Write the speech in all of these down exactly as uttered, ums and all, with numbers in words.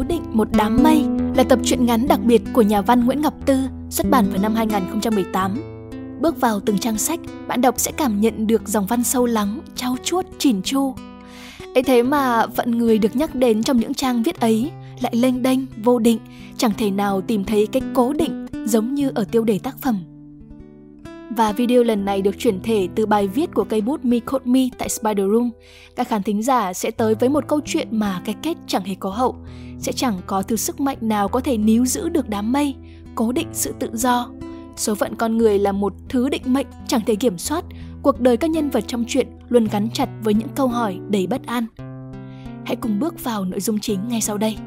Cố định một đám mây là tập truyện ngắn đặc biệt của nhà văn Nguyễn Ngọc Tư, xuất bản vào năm hai không một tám. Bước vào từng trang sách, bạn đọc sẽ cảm nhận được dòng văn sâu lắng, trau chuốt, chỉn chu. Ấy thế mà phận người được nhắc đến trong những trang viết ấy lại lênh đênh, vô định, chẳng thể nào tìm thấy cái cố định giống như ở tiêu đề tác phẩm. Và video lần này được chuyển thể từ bài viết của cây bút Me Code Me tại Spider Room. Các khán thính giả sẽ tới với một câu chuyện mà cái kết chẳng hề có hậu. Sẽ chẳng có thứ sức mạnh nào có thể níu giữ được đám mây, cố định sự tự do. Số phận con người là một thứ định mệnh chẳng thể kiểm soát. Cuộc đời các nhân vật trong truyện luôn gắn chặt với những câu hỏi đầy bất an. Hãy cùng bước vào nội dung chính ngay sau đây.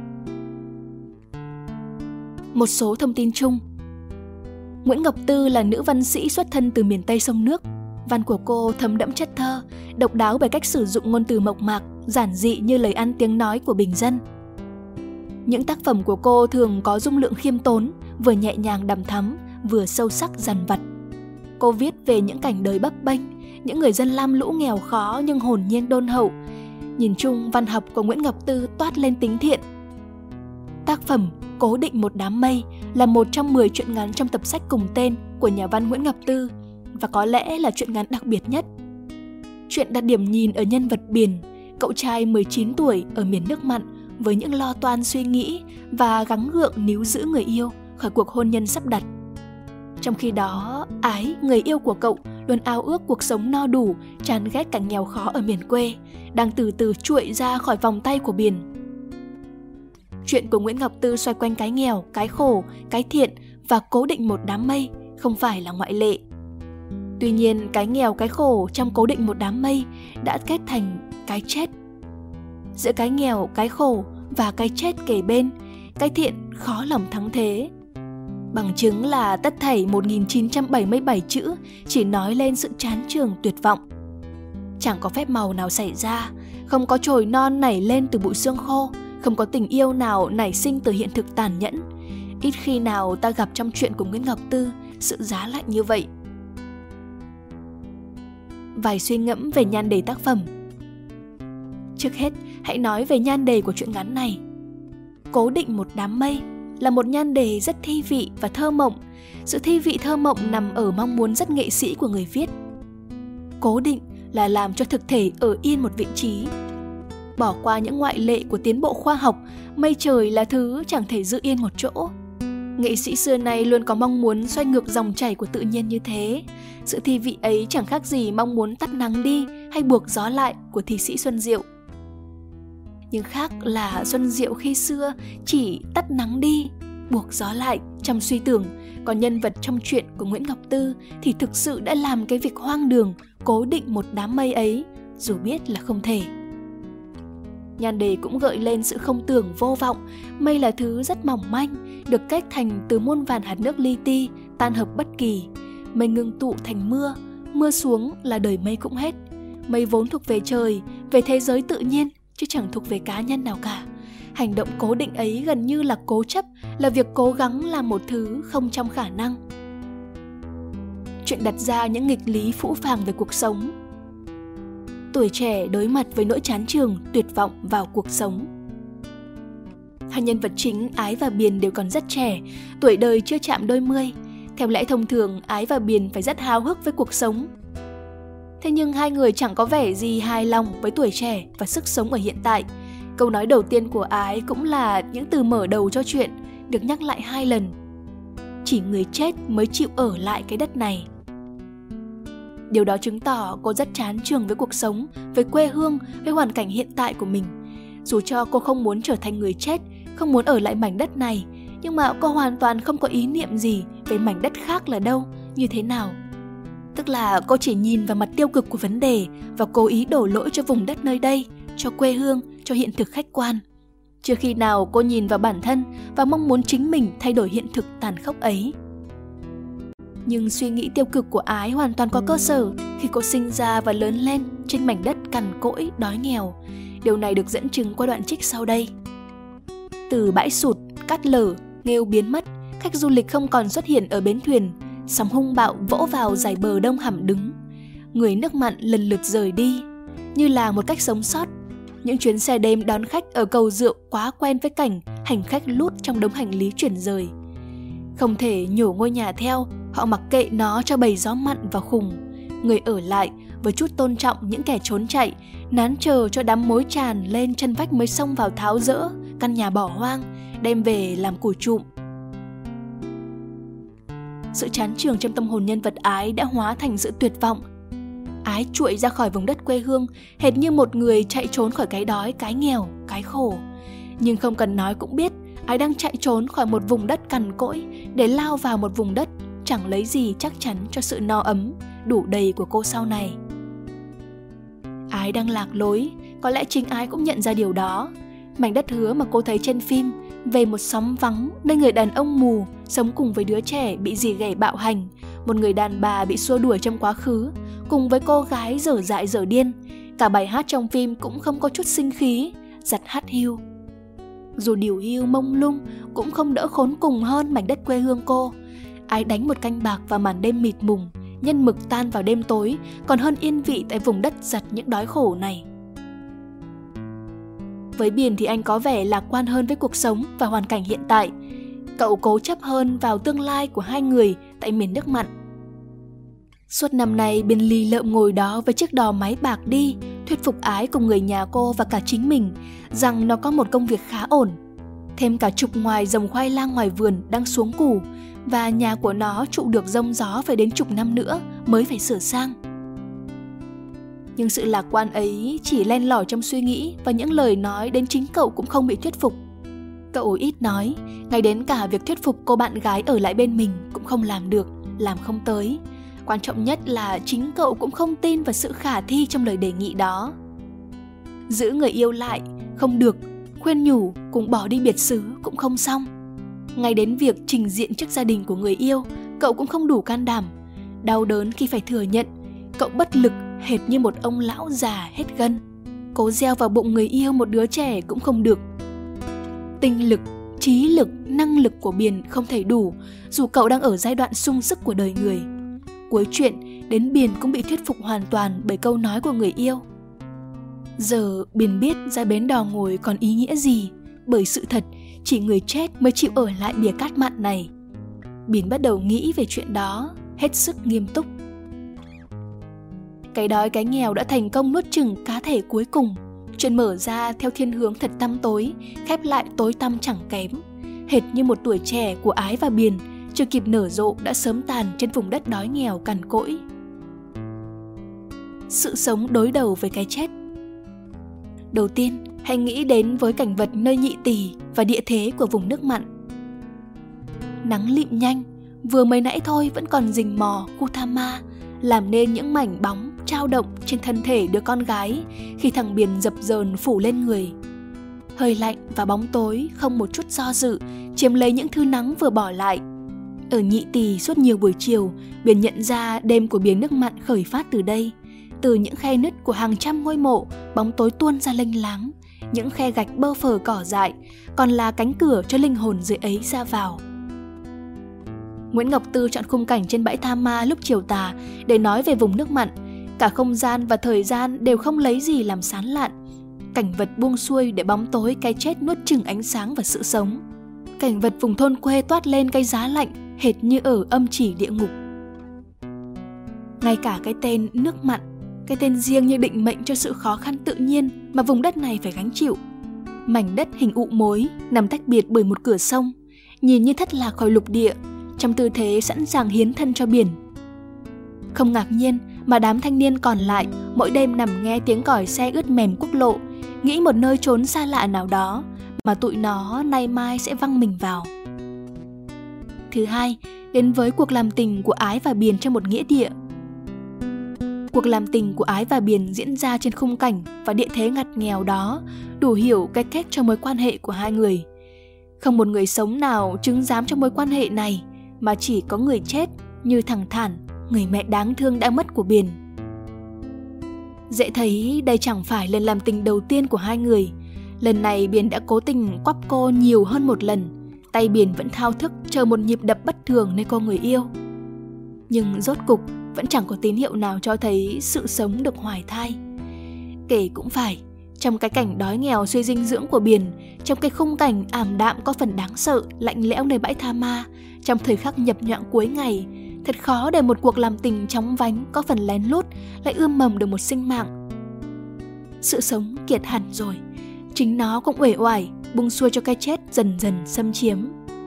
Một số thông tin chung. Nguyễn Ngọc Tư là nữ văn sĩ xuất thân từ miền Tây sông nước. Văn của cô thấm đẫm chất thơ, độc đáo bởi cách sử dụng ngôn từ mộc mạc, giản dị như lời ăn tiếng nói của bình dân. Những tác phẩm của cô thường có dung lượng khiêm tốn, vừa nhẹ nhàng đằm thắm, vừa sâu sắc dằn vặt. Cô viết về những cảnh đời bấp bênh, những người dân lam lũ nghèo khó nhưng hồn nhiên đôn hậu. Nhìn chung, văn học của Nguyễn Ngọc Tư toát lên tính thiện. Tác phẩm Cố định một đám mây là một trong mười truyện ngắn trong tập sách cùng tên của nhà văn Nguyễn Ngọc Tư và có lẽ là truyện ngắn đặc biệt nhất. Truyện đặt điểm nhìn ở nhân vật Biển, cậu trai mười chín tuổi ở miền nước mặn với những lo toan suy nghĩ và gắng gượng níu giữ người yêu khỏi cuộc hôn nhân sắp đặt. Trong khi đó, Ái, người yêu của cậu, luôn ao ước cuộc sống no đủ, chán ghét cảnh nghèo khó ở miền quê, đang từ từ chuội ra khỏi vòng tay của Biển. Chuyện của Nguyễn Ngọc Tư xoay quanh cái nghèo, cái khổ, cái thiện và cố định một đám mây không phải là ngoại lệ. Tuy nhiên, cái nghèo, cái khổ trong cố định một đám mây đã kết thành cái chết. Giữa cái nghèo, cái khổ và cái chết kề bên, cái thiện khó lòng thắng thế. Bằng chứng là tất thảy một nghìn chín trăm bảy mươi bảy chữ chỉ nói lên sự chán chường tuyệt vọng. Chẳng có phép màu nào xảy ra, không có chồi non nảy lên từ bụi xương khô, không có tình yêu nào nảy sinh từ hiện thực tàn nhẫn. Ít khi nào ta gặp trong truyện của Nguyễn Ngọc Tư sự giá lạnh như vậy. Vài suy ngẫm về nhan đề tác phẩm. Trước hết, hãy nói về nhan đề của truyện ngắn này. Cố định một đám mây là một nhan đề rất thi vị và thơ mộng. Sự thi vị thơ mộng nằm ở mong muốn rất nghệ sĩ của người viết. Cố định là làm cho thực thể ở yên một vị trí. Bỏ qua những ngoại lệ của tiến bộ khoa học, mây trời là thứ chẳng thể giữ yên một chỗ. Nghệ sĩ xưa nay luôn có mong muốn xoay ngược dòng chảy của tự nhiên như thế. Sự thi vị ấy chẳng khác gì mong muốn tắt nắng đi hay buộc gió lại của thi sĩ Xuân Diệu. Nhưng khác là Xuân Diệu khi xưa chỉ tắt nắng đi, buộc gió lại trong suy tưởng, còn nhân vật trong truyện của Nguyễn Ngọc Tư thì thực sự đã làm cái việc hoang đường cố định một đám mây ấy, dù biết là không thể. Nhan đề cũng gợi lên sự không tưởng vô vọng. Mây là thứ rất mỏng manh, được kết thành từ muôn vàn hạt nước li ti, tan hợp bất kỳ. Mây ngưng tụ thành mưa, mưa xuống là đời mây cũng hết. Mây vốn thuộc về trời, về thế giới tự nhiên, chứ chẳng thuộc về cá nhân nào cả. Hành động cố định ấy gần như là cố chấp, là việc cố gắng làm một thứ không trong khả năng. Chuyện đặt ra những nghịch lý phũ phàng về cuộc sống. Tuổi trẻ đối mặt với nỗi chán chường, tuyệt vọng vào cuộc sống. Hai nhân vật chính Ái và Biển đều còn rất trẻ, tuổi đời chưa chạm đôi mươi. Theo lẽ thông thường, Ái và Biển phải rất háo hức với cuộc sống. Thế nhưng hai người chẳng có vẻ gì hài lòng với tuổi trẻ và sức sống ở hiện tại. Câu nói đầu tiên của Ái cũng là những từ mở đầu cho chuyện, được nhắc lại hai lần. Chỉ người chết mới chịu ở lại cái đất này. Điều đó chứng tỏ cô rất chán chường với cuộc sống, với quê hương, với hoàn cảnh hiện tại của mình. Dù cho cô không muốn trở thành người chết, không muốn ở lại mảnh đất này, nhưng mà cô hoàn toàn không có ý niệm gì về mảnh đất khác là đâu, như thế nào. Tức là cô chỉ nhìn vào mặt tiêu cực của vấn đề và cố ý đổ lỗi cho vùng đất nơi đây, cho quê hương, cho hiện thực khách quan. Chưa khi nào cô nhìn vào bản thân và mong muốn chính mình thay đổi hiện thực tàn khốc ấy. Nhưng suy nghĩ tiêu cực của Ái hoàn toàn có cơ sở khi cô sinh ra và lớn lên trên mảnh đất cằn cỗi, đói nghèo. Điều này được dẫn chứng qua đoạn trích sau đây. Từ bãi sụt, cát lở, nghêu biến mất, khách du lịch không còn xuất hiện ở bến thuyền, sóng hung bạo vỗ vào dải bờ đông hẳm đứng. Người nước mặn lần lượt rời đi, như là một cách sống sót. Những chuyến xe đêm đón khách ở cầu Rượu quá quen với cảnh hành khách lút trong đống hành lý chuyển rời. Không thể nhổ ngôi nhà theo, họ mặc kệ nó cho bầy gió mặn và khùng. Người ở lại với chút tôn trọng những kẻ trốn chạy, nán chờ cho đám mối tràn lên chân vách mới xông vào tháo dỡ căn nhà bỏ hoang, đem về làm củi trụm. Sự chán chường trong tâm hồn nhân vật Ái đã hóa thành sự tuyệt vọng. Ái chuội ra khỏi vùng đất quê hương, hệt như một người chạy trốn khỏi cái đói, cái nghèo, cái khổ. Nhưng không cần nói cũng biết, Ái đang chạy trốn khỏi một vùng đất cằn cỗi để lao vào một vùng đất chẳng lấy gì chắc chắn cho sự no ấm, đủ đầy của cô sau này. Ái đang lạc lối, có lẽ chính Ái cũng nhận ra điều đó. Mảnh đất hứa mà cô thấy trên phim, về một xóm vắng nơi người đàn ông mù sống cùng với đứa trẻ bị dì ghẻ bạo hành, một người đàn bà bị xua đuổi trong quá khứ, cùng với cô gái dở dại dở điên. Cả bài hát trong phim cũng không có chút sinh khí, giặt hắt hiu. Dù điều hiu mông lung cũng không đỡ khốn cùng hơn mảnh đất quê hương cô. Ái đánh một canh bạc vào màn đêm mịt mùng, nhân mực tan vào đêm tối, còn hơn yên vị tại vùng đất giặt những đói khổ này. Với Biển thì anh có vẻ lạc quan hơn với cuộc sống và hoàn cảnh hiện tại. Cậu cố chấp hơn vào tương lai của hai người tại miền nước mặn. Suốt năm nay, Biển lì lợm ngồi đó với chiếc đò máy bạc đi, thuyết phục Ái cùng người nhà cô và cả chính mình rằng nó có một công việc khá ổn. Thêm cả chục ngoài dòng khoai lang ngoài vườn đang xuống củ, và nhà của nó trụ được giông gió phải đến chục năm nữa mới phải sửa sang. Nhưng sự lạc quan ấy chỉ len lỏi trong suy nghĩ, và những lời nói đến chính cậu cũng không bị thuyết phục. Cậu ít nói, ngay đến cả việc thuyết phục cô bạn gái ở lại bên mình cũng không làm được, làm không tới. Quan trọng nhất là chính cậu cũng không tin vào sự khả thi trong lời đề nghị đó. Giữ người yêu lại không được, khuyên nhủ cùng bỏ đi biệt xứ cũng không xong. Ngay đến việc trình diện trước gia đình của người yêu, cậu cũng không đủ can đảm. Đau đớn khi phải thừa nhận, cậu bất lực hệt như một ông lão già hết gân. Cố gieo vào bụng người yêu một đứa trẻ cũng không được. Tinh lực, trí lực, năng lực của Biển không thể đủ, dù cậu đang ở giai đoạn sung sức của đời người. Cuối chuyện, đến Biển cũng bị thuyết phục hoàn toàn bởi câu nói của người yêu. Giờ Biển biết ra bến đò ngồi còn ý nghĩa gì, bởi sự thật chỉ người chết mới chịu ở lại bìa cát mặn này. Biển bắt đầu nghĩ về chuyện đó, hết sức nghiêm túc. Cái đói cái nghèo đã thành công nuốt chửng cá thể cuối cùng. Chuyện mở ra theo thiên hướng thật tăm tối, khép lại tối tăm chẳng kém. Hệt như một tuổi trẻ của Ái và Biển chưa kịp nở rộ đã sớm tàn trên vùng đất đói nghèo cằn cỗi. Sự sống đối đầu với cái chết. Đầu tiên, hãy nghĩ đến với cảnh vật nơi Nhị Tỳ và địa thế của vùng nước mặn. Nắng lịm nhanh, vừa mới nãy thôi vẫn còn rình mò Gutama, làm nên những mảnh bóng trao động trên thân thể đứa con gái khi thằng Biển dập dờn phủ lên người. Hơi lạnh và bóng tối không một chút do dự chiếm lấy những thứ nắng vừa bỏ lại. Ở Nhị Tỳ suốt nhiều buổi chiều, Biển nhận ra đêm của biển nước mặn khởi phát từ đây. Từ những khe nứt của hàng trăm ngôi mộ, bóng tối tuôn ra lênh láng. Những khe gạch bơ phờ cỏ dại còn là cánh cửa cho linh hồn dưới ấy ra vào. Nguyễn Ngọc Tư chọn khung cảnh trên bãi Tha Ma lúc chiều tà để nói về vùng nước mặn. Cả không gian và thời gian đều không lấy gì làm sán lạn. Cảnh vật buông xuôi để bóng tối cái chết nuốt chửng ánh sáng và sự sống. Cảnh vật vùng thôn quê toát lên cái giá lạnh hệt như ở âm chỉ địa ngục. Ngay cả cái tên nước mặn, cái tên riêng như định mệnh cho sự khó khăn tự nhiên mà vùng đất này phải gánh chịu. Mảnh đất hình ụ mối nằm tách biệt bởi một cửa sông, nhìn như thất lạc khỏi lục địa, trong tư thế sẵn sàng hiến thân cho biển. Không ngạc nhiên mà đám thanh niên còn lại mỗi đêm nằm nghe tiếng còi xe ướt mềm quốc lộ, nghĩ một nơi trốn xa lạ nào đó mà tụi nó nay mai sẽ văng mình vào. Thứ hai, đến với cuộc làm tình của Ái và Biển trong một nghĩa địa. Cuộc làm tình của Ái và Biển diễn ra trên khung cảnh và địa thế ngặt nghèo đó đủ hiểu cái kết cho mối quan hệ của hai người. Không một người sống nào chứng giám cho mối quan hệ này, mà chỉ có người chết như thằng Thản, người mẹ đáng thương đã mất của Biển. Dễ thấy đây chẳng phải lần làm tình đầu tiên của hai người. Lần này Biển đã cố tình quắp cô nhiều hơn một lần. Tay Biển vẫn thao thức chờ một nhịp đập bất thường nơi cô người yêu. Nhưng rốt cục vẫn chẳng có tín hiệu nào cho thấy sự sống được hoài thai. Kể cũng phải, Trong cái cảnh đói nghèo suy dinh dưỡng của Biển, trong cái khung cảnh ảm đạm có phần đáng sợ, lạnh lẽo nơi bãi tha ma, trong thời khắc nhập nhọn cuối ngày, thật khó để một cuộc làm tình chóng vánh có phần lén lút lại ươm mầm được một sinh mạng. Sự sống kiệt hẳn rồi, chính nó cũng uể oải, buông xuôi cho cái chết dần dần xâm chiếm.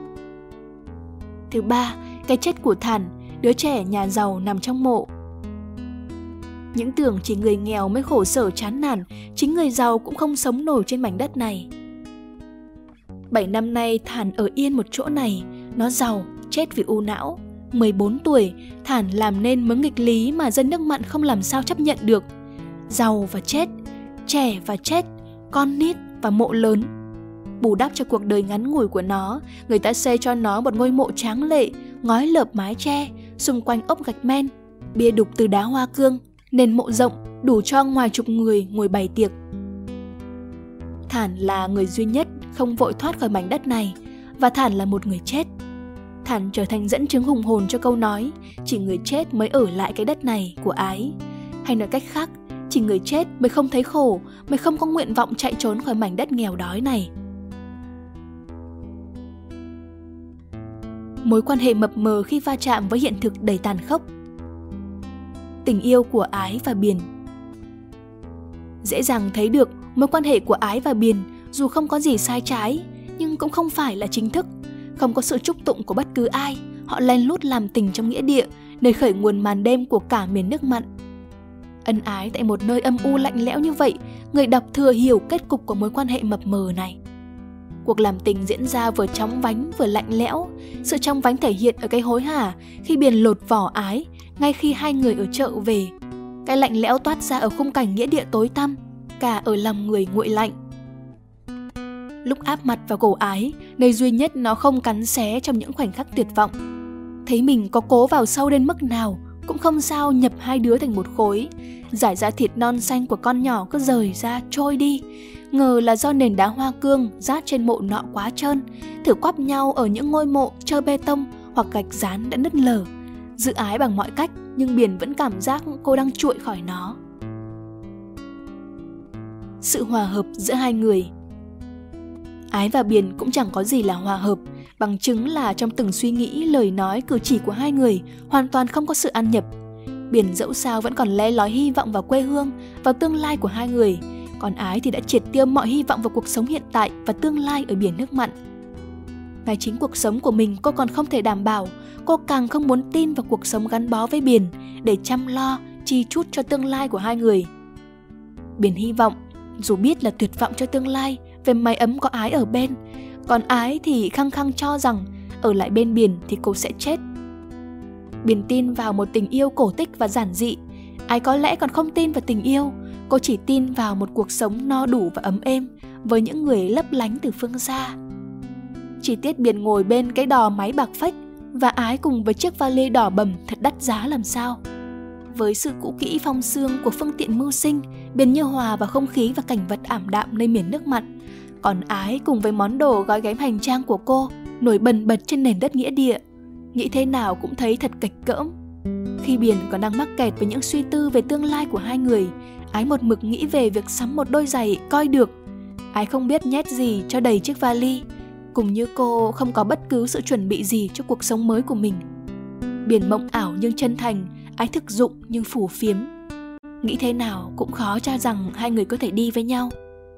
Thứ ba, cái chết của Thản, đứa trẻ nhà giàu nằm trong mộ. Những tưởng chỉ người nghèo mới khổ sở chán nản, chính người giàu cũng không sống nổi trên mảnh đất này. Bảy năm nay Thản ở yên một chỗ này, nó giàu, chết vì u não. mười bốn tuổi, Thản làm nên mớ nghịch lý mà dân nước Mặn không làm sao chấp nhận được. Giàu và chết, trẻ và chết, con nít và mộ lớn. Bù đắp cho cuộc đời ngắn ngủi của nó, người ta xây cho nó một ngôi mộ tráng lệ, ngói lợp mái tre, xung quanh ốp gạch men, bia đục từ đá hoa cương, nền mộ rộng đủ cho ngoài chục người ngồi bày tiệc. Thản là người duy nhất không vội thoát khỏi mảnh đất này, và Thản là một người chết. Thản trở thành dẫn chứng hùng hồn cho câu nói chỉ người chết mới ở lại cái đất này của Ái. Hay nói cách khác, chỉ người chết mới không thấy khổ, mới không có nguyện vọng chạy trốn khỏi mảnh đất nghèo đói này. Mối quan hệ mập mờ khi va chạm với hiện thực đầy tàn khốc. Tình yêu của Ái và Biển. Dễ dàng thấy được mối quan hệ của Ái và Biển dù không có gì sai trái, nhưng cũng không phải là chính thức. Không có sự chúc tụng của bất cứ ai, họ lén lút làm tình trong nghĩa địa, nơi khởi nguồn màn đêm của cả miền nước Mặn. Ân ái tại một nơi âm u lạnh lẽo như vậy, người đọc thừa hiểu kết cục của mối quan hệ mập mờ này. Cuộc làm tình diễn ra vừa chóng vánh vừa lạnh lẽo. Sự chóng vánh thể hiện ở cái hối hả khi Biển lột vỏ Ái ngay khi hai người ở chợ về. Cái lạnh lẽo toát ra ở khung cảnh nghĩa địa tối tăm, cả ở lòng người nguội lạnh. Lúc áp mặt vào cổ Ái, nơi duy nhất nó không cắn xé trong những khoảnh khắc tuyệt vọng, thấy mình có cố vào sâu đến mức nào cũng không sao nhập hai đứa thành một khối. Giải ra thịt non xanh của con nhỏ cứ rời ra trôi đi. Ngờ là do nền đá hoa cương rát trên mộ nọ quá trơn, thử quắp nhau ở những ngôi mộ trơ bê tông hoặc gạch dán đã nứt lở. Giữ Ái bằng mọi cách, nhưng Biển vẫn cảm giác cô đang trụi khỏi nó. Sự hòa hợp giữa hai người. Ái và Biển cũng chẳng có gì là hòa hợp, bằng chứng là trong từng suy nghĩ, lời nói, cử chỉ của hai người hoàn toàn không có sự ăn nhập. Biển dẫu sao vẫn còn le lói hy vọng vào quê hương, vào tương lai của hai người, còn Ái thì đã triệt tiêu mọi hy vọng vào cuộc sống hiện tại và tương lai ở biển nước Mặn. Ngay chính cuộc sống của mình cô còn không thể đảm bảo, cô càng không muốn tin vào cuộc sống gắn bó với Biển để chăm lo, chi chút cho tương lai của hai người. Biển hy vọng, dù biết là tuyệt vọng cho tương lai, về mái ấm có Ái ở bên, còn Ái thì khăng khăng cho rằng ở lại bên Biển thì cô sẽ chết. Biển tin vào một tình yêu cổ tích và giản dị, Ái có lẽ còn không tin vào tình yêu. Cô chỉ tin vào một cuộc sống no đủ và ấm êm với những người lấp lánh từ phương xa. Chi tiết Biển ngồi bên cái đò máy bạc phách và Ái cùng với chiếc vali đỏ bầm thật đắt giá làm sao. Với sự cũ kỹ phong sương của phương tiện mưu sinh, Biển như hòa vào không khí và cảnh vật ảm đạm nơi miền nước Mặn. Còn Ái cùng với món đồ gói ghém hành trang của cô nổi bần bật trên nền đất nghĩa địa. Nghĩ thế nào cũng thấy thật kịch cỡm. Khi Biển còn đang mắc kẹt với những suy tư về tương lai của hai người, Ái một mực nghĩ về việc sắm một đôi giày coi được. Ái không biết nhét gì cho đầy chiếc vali, cũng như cô không có bất cứ sự chuẩn bị gì cho cuộc sống mới của mình. Biển mộng ảo nhưng chân thành, Ái thực dụng nhưng phù phiếm. Nghĩ thế nào cũng khó cho rằng hai người có thể đi với nhau.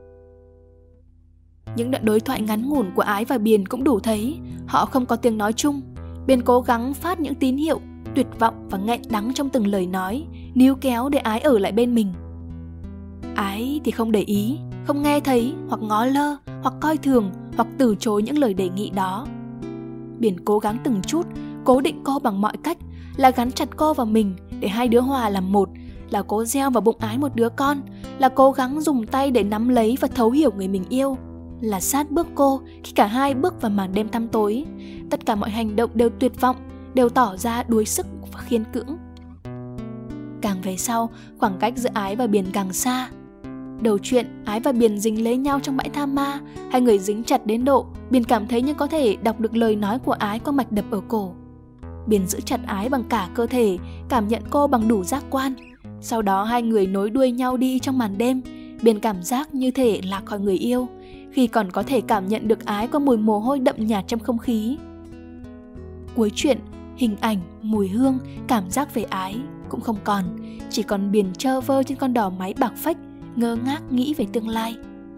Những đoạn đối thoại ngắn ngủn của Ái và Biển cũng đủ thấy họ không có tiếng nói chung. Biển cố gắng phát những tín hiệu tuyệt vọng và nghẹn đắng trong từng lời nói, níu kéo để Ái ở lại bên mình. Ái thì không để ý, không nghe thấy, hoặc ngó lơ, hoặc coi thường, hoặc từ chối những lời đề nghị đó. Biển cố gắng từng chút, cố định cô bằng mọi cách, là gắn chặt cô vào mình để hai đứa hòa làm một, là cố gieo vào bụng Ái một đứa con, là cố gắng dùng tay để nắm lấy và thấu hiểu người mình yêu, là sát bước cô khi cả hai bước vào màn đêm tăm tối. Tất cả mọi hành động đều tuyệt vọng, đều tỏ ra đuối sức và khiên cưỡng. Càng về sau, khoảng cách giữa Ái và Biển càng xa. Đầu chuyện, Ái và Biển dính lấy nhau trong bãi tha ma. Hai người dính chặt đến độ Biển cảm thấy như có thể đọc được lời nói của Ái qua mạch đập ở cổ. Biển giữ chặt Ái bằng cả cơ thể, cảm nhận cô bằng đủ giác quan. Sau đó hai người nối đuôi nhau đi trong màn đêm, Biên cảm giác như thể lạc khỏi người yêu, khi còn có thể cảm nhận được ái có mùi mồ hôi đậm nhạt trong không khí. Cuối chuyện, hình ảnh, mùi hương, cảm giác về ái cũng không còn, chỉ còn Biên trơ vơ trên con đò máy bạc phách, ngơ ngác nghĩ về tương lai.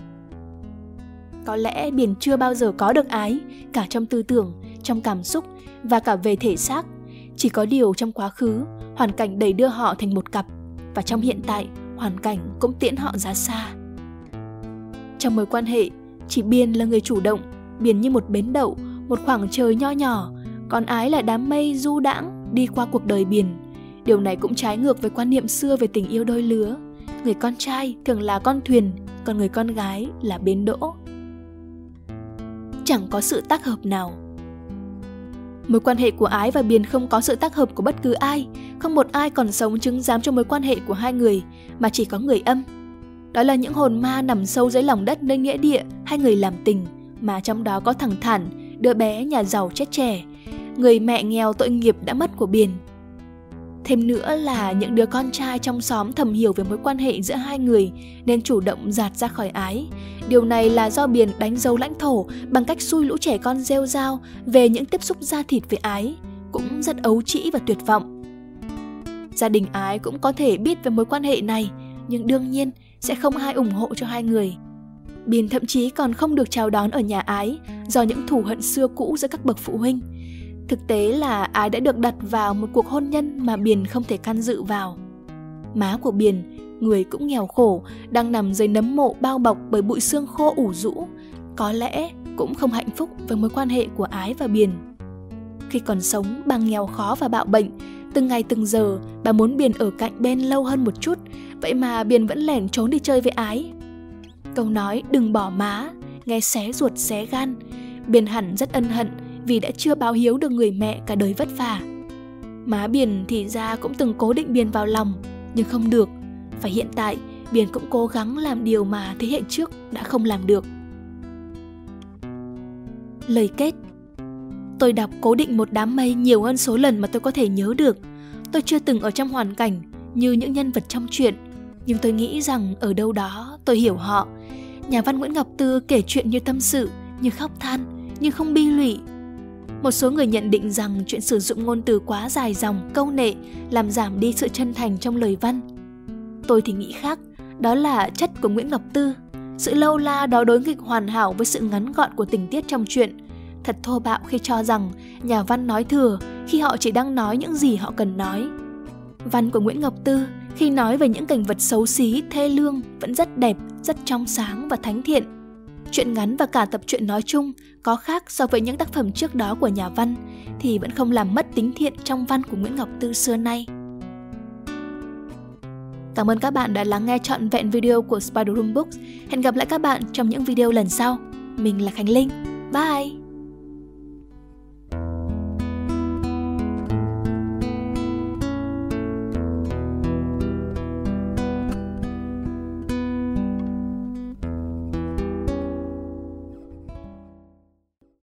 Có lẽ Biên chưa bao giờ có được ái, cả trong tư tưởng, trong cảm xúc và cả về thể xác. Chỉ có điều trong quá khứ, hoàn cảnh đẩy đưa họ thành một cặp, và trong hiện tại, hoàn cảnh cũng tiễn họ ra xa. Trong mối quan hệ, chỉ Biên là người chủ động, Biên như một bến đậu, một khoảng trời nho nhỏ, còn ái là đám mây du đãng đi qua cuộc đời Biên. Điều này cũng trái ngược với quan niệm xưa về tình yêu đôi lứa. Người con trai thường là con thuyền, còn người con gái là bến đỗ. Chẳng có sự tác hợp nào. Mối quan hệ của Ái và Biên không có sự tác hợp của bất cứ ai, không một ai còn sống chứng giám cho mối quan hệ của hai người, mà chỉ có người âm. Đó là những hồn ma nằm sâu dưới lòng đất nơi nghĩa địa hay người làm tình, mà trong đó có thằng Thản, đứa bé nhà giàu chết trẻ, người mẹ nghèo tội nghiệp đã mất của Biên. Thêm nữa là những đứa con trai trong xóm thầm hiểu về mối quan hệ giữa hai người nên chủ động dạt ra khỏi Ái. Điều này là do Biên đánh dấu lãnh thổ bằng cách xui lũ trẻ con rêu rao về những tiếp xúc da thịt với Ái, cũng rất ấu trĩ và tuyệt vọng. Gia đình Ái cũng có thể biết về mối quan hệ này, nhưng đương nhiên sẽ không ai ủng hộ cho hai người. Biên thậm chí còn không được chào đón ở nhà Ái do những thù hận xưa cũ giữa các bậc phụ huynh. Thực tế là Ái đã được đặt vào một cuộc hôn nhân mà Biên không thể can dự vào. Má của Biên, người cũng nghèo khổ, đang nằm dưới nấm mộ bao bọc bởi bụi xương khô ủ rũ, có lẽ cũng không hạnh phúc với mối quan hệ của Ái và Biên. Khi còn sống, bà nghèo khó và bạo bệnh, từng ngày từng giờ bà muốn Biên ở cạnh bên lâu hơn một chút, vậy mà Biên vẫn lẻn trốn đi chơi với Ái. Câu nói đừng bỏ má nghe xé ruột xé gan. Biên hẳn rất ân hận vì đã chưa báo hiếu được người mẹ cả đời vất vả. Má Biên thì ra cũng từng cố định Biên vào lòng, nhưng không được. Và hiện tại Biên cũng cố gắng làm điều mà thế hệ trước đã không làm được. Lời kết. Tôi đọc Cố định một đám mây nhiều hơn số lần mà tôi có thể nhớ được. Tôi chưa từng ở trong hoàn cảnh như những nhân vật trong truyện, nhưng tôi nghĩ rằng ở đâu đó tôi hiểu họ. Nhà văn Nguyễn Ngọc Tư kể chuyện như tâm sự, như khóc than, nhưng không bi lụy. Một số người nhận định rằng chuyện sử dụng ngôn từ quá dài dòng, câu nệ làm giảm đi sự chân thành trong lời văn. Tôi thì nghĩ khác, đó là chất của Nguyễn Ngọc Tư. Sự lâu la đó đối nghịch hoàn hảo với sự ngắn gọn của tình tiết trong truyện. Thật thô bạo khi cho rằng nhà văn nói thừa khi họ chỉ đang nói những gì họ cần nói. Văn của Nguyễn Ngọc Tư khi nói về những cảnh vật xấu xí, thê lương vẫn rất đẹp, rất trong sáng và thánh thiện. Truyện ngắn và cả tập truyện nói chung có khác so với những tác phẩm trước đó của nhà văn thì vẫn không làm mất tính thiện trong văn của Nguyễn Ngọc Tư xưa nay. Cảm ơn các bạn đã lắng nghe trọn vẹn video của Spider Room Books. Hẹn gặp lại các bạn trong những video lần sau. Mình là Khánh Linh. Bye!